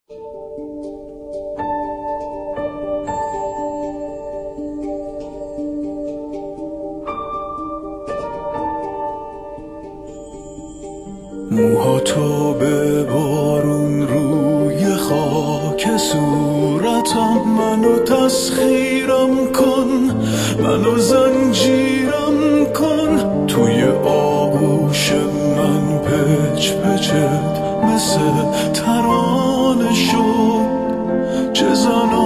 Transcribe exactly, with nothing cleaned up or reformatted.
موهاتو به بارون روی خاک صورتم، منو تسخیرم کن، منو زنجیرم کن، توی آغوش من پچ پچت مثل ترانه شد، چه زن